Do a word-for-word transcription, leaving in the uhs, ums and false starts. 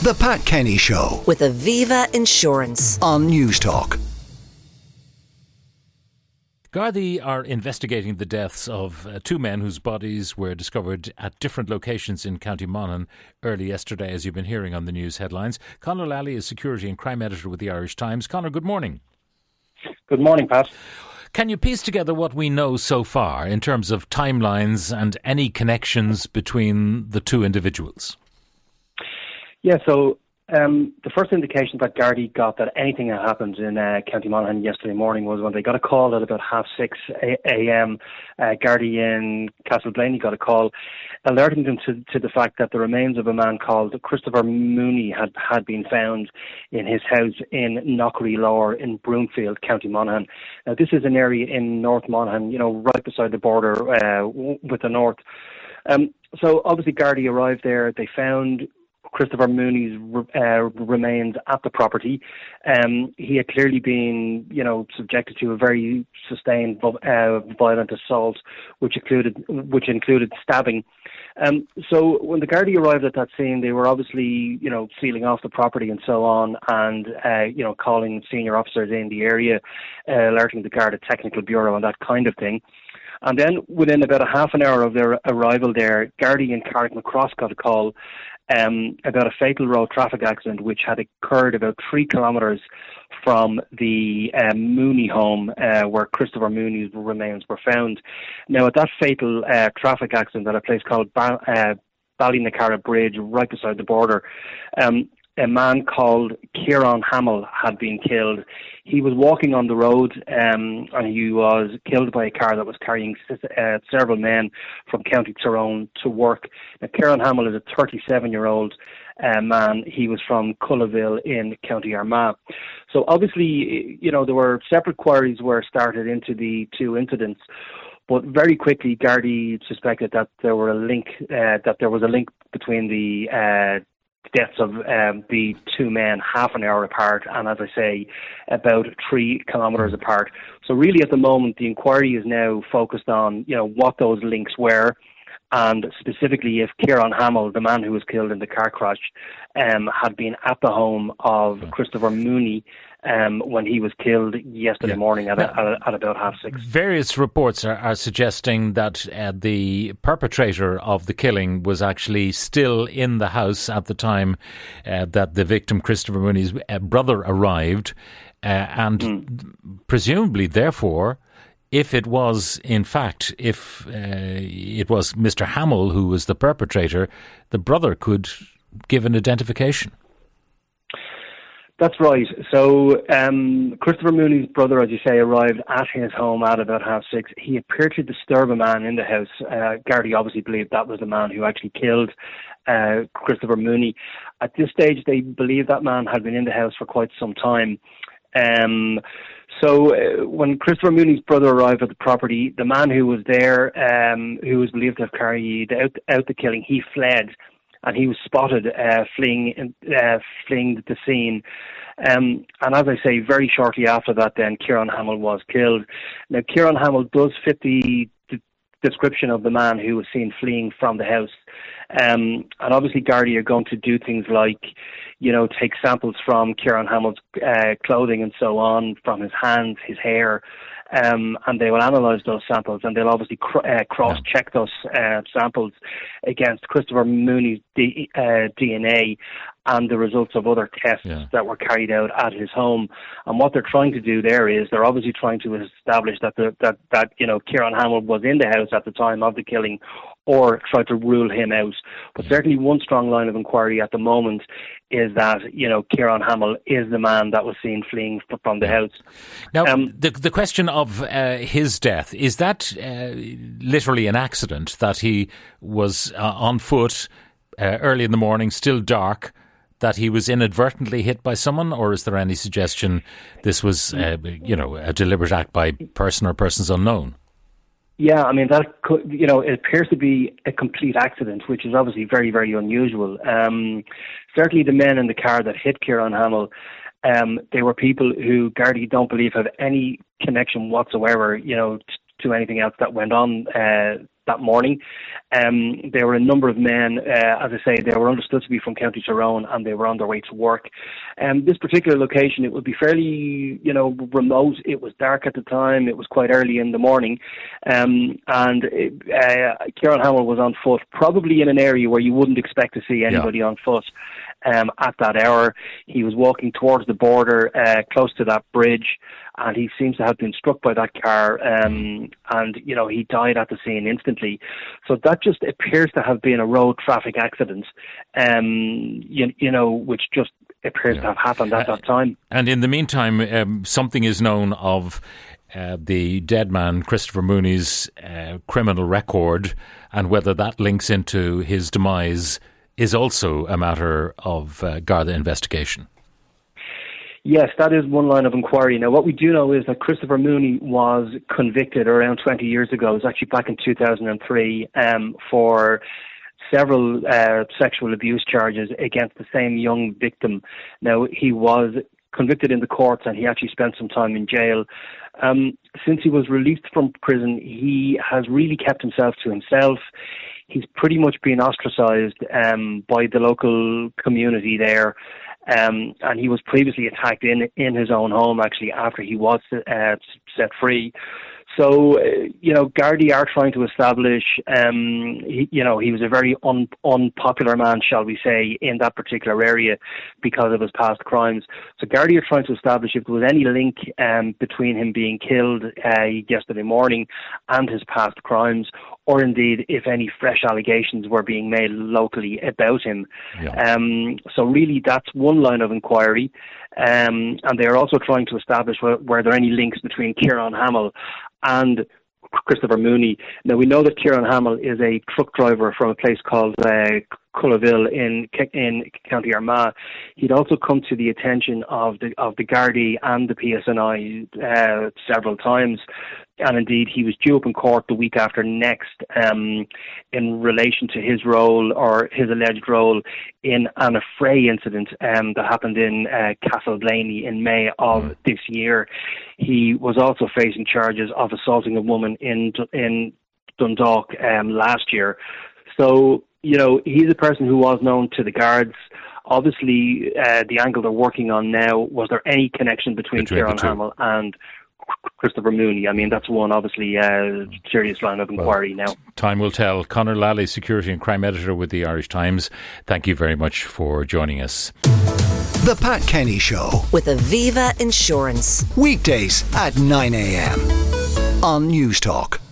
The Pat Kenny Show with Aviva Insurance on News Talk. Gardaí are investigating the deaths of uh, two men whose bodies were discovered at different locations in County Monaghan early yesterday, as you've been hearing on the news headlines. Conor Lally is security and crime editor with the Irish Times. Conor, good morning. Good morning, Pat. Can you piece together what we know so far in terms of timelines and any connections between the two individuals? Yeah, so um, the first indication that Gardaí got that anything had happened in uh, County Monaghan yesterday morning was when they got a call at about half six a.m. Uh, Gardaí in Castleblaney got a call alerting them to, to the fact that the remains of a man called Christopher Mooney had, had been found in his house in Knockery Lower in Broomfield, County Monaghan. Now, this is an area in North Monaghan, you know, right beside the border uh, with the north. Um, so obviously Gardaí arrived there. They found Christopher Mooney's uh, remains at the property. Um, he had clearly been, you know, subjected to a very sustained uh, violent assault, which included which included stabbing. Um, so when the Gardaí arrived at that scene, they were obviously, you know, sealing off the property and so on, and uh, you know, calling senior officers in the area, uh, alerting the Garda Technical Bureau and that kind of thing. And then within about a half an hour of their arrival there, Gardaí in Carrickmacross got a call um, about a fatal road traffic accident which had occurred about three kilometres from the um, Mooney home uh, where Christopher Mooney's remains were found. Now, at that fatal uh, traffic accident at a place called ba- uh, Ballynacarra Bridge, right beside the border, um, a man called Kieran Hamill had been killed. He was walking on the road um, and he was killed by a car that was carrying uh, several men from County Tyrone to work. Now, Kieran Hamill is a thirty-seven-year-old uh, man. He was from Cullaville in County Armagh. So obviously, you know, there were separate queries were started into the two incidents. But very quickly, Gardaí suspected that there were a link, uh, that there was a link between the uh, deaths of um, the two men half an hour apart, and as I say, about three kilometres apart. So really, at the moment, the inquiry is now focused on, you know, what those links were, and specifically if Kieran Hamill, the man who was killed in the car crash, um, had been at the home of Christopher Mooney Um, when he was killed yesterday yeah. morning at, now, a, at about half six. Various reports are, are suggesting that uh, the perpetrator of the killing was actually still in the house at the time uh, that the victim, Christopher Mooney's uh, brother, arrived, uh, and mm. presumably, therefore, if it was, in fact, if uh, it was Mister Hamill who was the perpetrator, the brother could give an identification. That's right. So um, Christopher Mooney's brother, as you say, arrived at his home at about half six. He appeared to disturb a man in the house. Uh, Gardaí obviously believed that was the man who actually killed uh, Christopher Mooney. At this stage, they believe that man had been in the house for quite some time. Um, so uh, when Christopher Mooney's brother arrived at the property, the man who was there, um, who was believed to have carried out, out the killing, he fled. And he was spotted uh, fleeing, uh, fleeing the scene. Um, and as I say, very shortly after that, then Kieran Hamill was killed. Now, Kieran Hamill does fit the, the description of the man who was seen fleeing from the house. Um, and obviously, Gardaí are going to do things like, you know, take samples from Kieran Hamill's uh, clothing and so on, from his hands, his hair. Um, and they will analyse those samples, and they'll obviously cr- uh, cross-check those uh, samples against Christopher Mooney's D- uh, D N A and the results of other tests yeah. that were carried out at his home. And what they're trying to do there is they're obviously trying to establish that the, that that you know Kieran Hamill was in the house at the time of the killing, or try to rule him out. But certainly one strong line of inquiry at the moment is that, you know, Kieran Hamill is the man that was seen fleeing from the house. Now, um, the the question of uh, his death, is that uh, literally an accident, that he was uh, on foot uh, early in the morning, still dark, that he was inadvertently hit by someone, or is there any suggestion this was, uh, you know, a deliberate act by person or persons unknown? Yeah, I mean, that could, you know, it appears to be a complete accident, which is obviously very, very unusual. Um, certainly the men in the car that hit Kieran Hamill, um, they were people who Gardaí don't believe have any connection whatsoever, you know, t- to anything else that went on uh, that morning. Um, there were a number of men, uh, as I say, they were understood to be from County Tyrone, and they were on their way to work. Um, this particular location, it would be fairly, you know, remote. It was dark at the time. It was quite early in the morning. Um, and it, uh, Kieran Hamill was on foot, probably in an area where you wouldn't expect to see anybody yeah. on foot. Um, at that hour, he was walking towards the border, uh, close to that bridge, and he seems to have been struck by that car, um, and, you know, he died at the scene instantly. So that just appears to have been a road traffic accident, um, you, you know, which just appears yeah. to have happened at uh, that time. And in the meantime, um, something is known of uh, the dead man, Christopher Mooney's uh, criminal record, and whether that links into his demise is also a matter of uh, Garda investigation. Yes, that is one line of inquiry. Now, what we do know is that Christopher Mooney was convicted around twenty years ago. It was actually back in two thousand three um, for several uh, sexual abuse charges against the same young victim. Now, he was convicted in the courts, and he actually spent some time in jail. Um, since he was released from prison, he has really kept himself to himself. He's pretty much been ostracised um, by the local community there. Um, and he was previously attacked in in his own home, actually, after he was uh, set free. So, uh, you know, Gardaí are trying to establish, um, he, you know, he was a very un, unpopular man, shall we say, in that particular area because of his past crimes. So Gardaí are trying to establish if there was any link um, between him being killed uh, yesterday morning and his past crimes, or indeed if any fresh allegations were being made locally about him. Yeah. Um, so really that's one line of inquiry. Um, and they are also trying to establish were, were there any links between Kieran Hamill and Christopher Mooney. Now, we know that Kieran Hamill is a truck driver from a place called uh, Cullaville in in County Armagh. He'd also come to the attention of the of the Gardaí and the P S N I uh, several times, and indeed he was due up in court the week after next um, in relation to his role or his alleged role in an affray incident um, that happened in uh, Castleblaney in May of mm. this year. He was also facing charges of assaulting a woman in in Dundalk um, last year. So, you know, he's a person who was known to the guards. Obviously, uh, the angle they're working on now, was there any connection between, between Kieran Hamill and Christopher Mooney? I mean, that's one, obviously, uh, serious line of inquiry well, now. Time will tell. Conor Lally, Security and Crime Editor with the Irish Times, thank you very much for joining us. The Pat Kenny Show with Aviva Insurance. Weekdays at nine a.m. on News Talk.